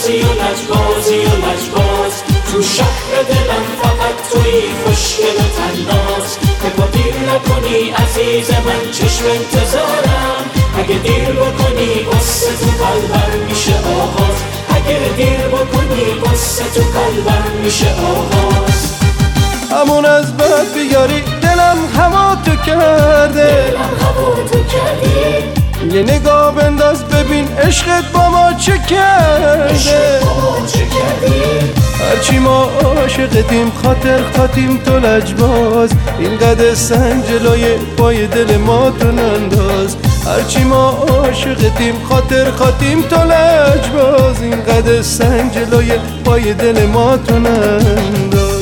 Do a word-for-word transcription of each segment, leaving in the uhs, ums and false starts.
لجبازی و لجبازی و لجباز، تو شهر دلم فقط توی خوشگل و تناز. که با دیر نکنی عزیز من چشم انتظارم، اگه دیر بکنی قصه تو قلبم میشه آغاز. اگه دیر بکنی قصه تو قلبم میشه آغاز. همون از بد بیاری دلم هوا تو کرده، دلم هوا تو کردی. یه نگاه بنداز ببین عشقت با ما چه کرده. عشقت با ما چه کردی. هرچی ما عاشقتیم خاطر خاتیم تو لجباز، اینقدر سنگ جلوی پای دل ما تو ننداز. هرچی ما عاشقتیم خاطر خاتیم تو لجباز، اینقدر سنگ جلوی پای دل ما تو ننداز.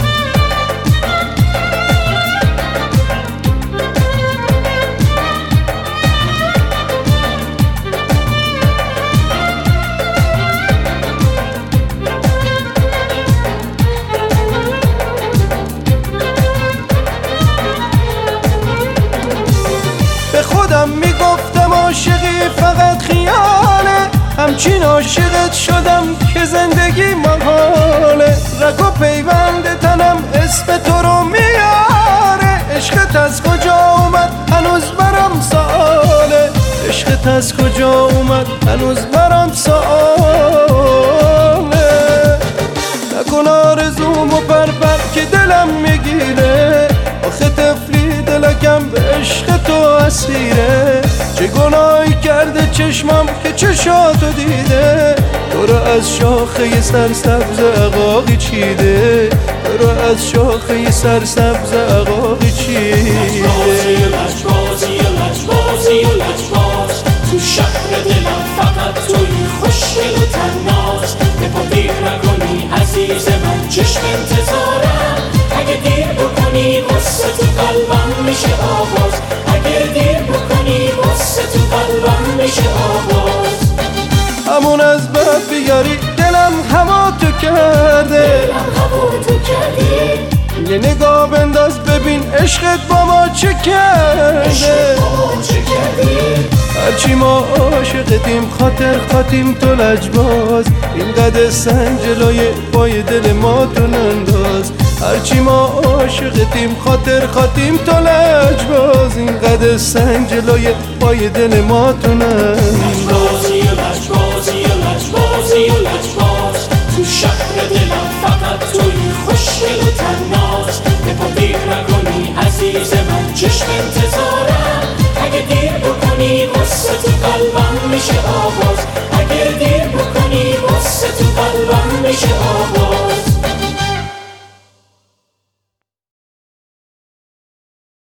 خودم میگفتم عاشقی فقط خیاله، همچین عاشقت شدم که زندگی محاله. رگ و پیوند تنم اسم تو رو میاره، عشقت از کجا اومد هنوز برام سواله. عشقت از کجا اومد هنوز برام سواله. نکن آرزومو پرپر که دلم میگیره، آخه طفلی دلکم به عشق تو اسیره. چه گناهی کرده چشمم که چشاتو دیده، تو رو از شاخه سرسبز عقاقی چیده. تو رو از شاخه سرسبز عقاقی چیده. لجبازی و لجبازی و لجبازی و لجباز، تو شهر دلم فقط توی خوشگل و تناز. به پا دیر نکنی عزیز من چشم انتظارم، اگه دیر بکنی قصه تو قلبم میشه آغاز. اگه دیر بکنی قصه تو قلبم میشه آغاز. همون از بد بیاری دلم هوا تو کرده، دلم هوا تو کردی. یه نگاه بنداز ببین عشقت با ما چه کرده. عشقت با ما چه کردی. هرچی ما عاشقتیم خاطر خاتیم تو لجباز، اینقدر سنگ جلوی پای دل ما تو ننداز. هرچی ما عاشقتیم خاطر خاتیم تو لجباز، اینقدر سنگ جلوی پای دل ما تو ننداز. لجبازی و لجبازی و لجبازی و لجباز، تو شهر دلم فقط توی خوشگل و تناز. به پا دیر نکنی عزیز من چشم انتظارم، اگه دیر بکنی قصه تو قلبم میشه آغاز. اگه دیر بکنی قصه تو قلبم میشه آغاز.